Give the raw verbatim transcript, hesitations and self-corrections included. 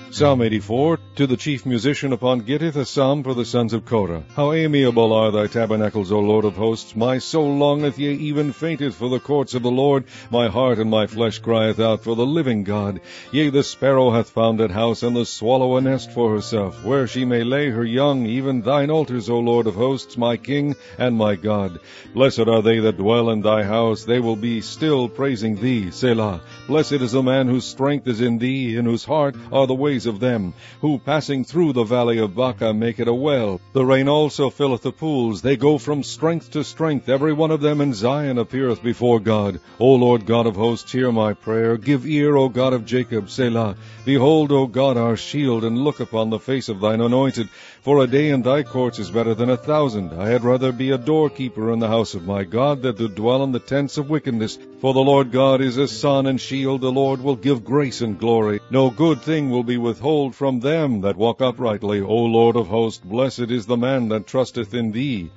Psalm eighty-four. To the chief musician upon Gittith, a psalm for the sons of Korah. How amiable are thy tabernacles, O Lord of hosts! My soul longeth, yea, even fainteth for the courts of the Lord. My heart and my flesh crieth out for the living God. Yea, the sparrow hath found a house, and the swallow a nest for herself, where she may lay her young, even thine altars, O Lord of hosts, my King and my God. Blessed are they that dwell in thy house, they will be still praising thee, Selah. Blessed is the man whose strength is in thee, in whose heart are the ways of them, who passing through the valley of Baca make it a well. The rain also filleth the pools. They go from strength to strength. Every one of them in Zion appeareth before God. O Lord God of hosts, hear my prayer. Give ear, O God of Jacob, Selah. Behold, O God, our shield, and look upon the face of thine anointed. For a day in thy courts is better than a thousand. I had rather be a doorkeeper in the house of my God than to dwell in the tents of wickedness. For the Lord God is a sun and shield. The Lord will give grace and glory. No good thing will be withhold from them that walk uprightly. O Lord of hosts, blessed is the man that trusteth in thee.